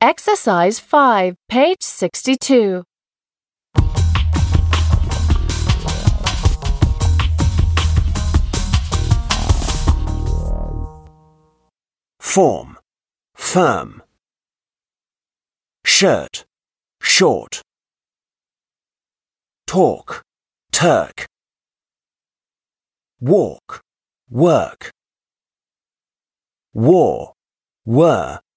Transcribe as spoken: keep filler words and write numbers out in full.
Exercise five, page sixty-two. Form, firm. Shirt, short. Talk, Turk. Walk, work. War, were.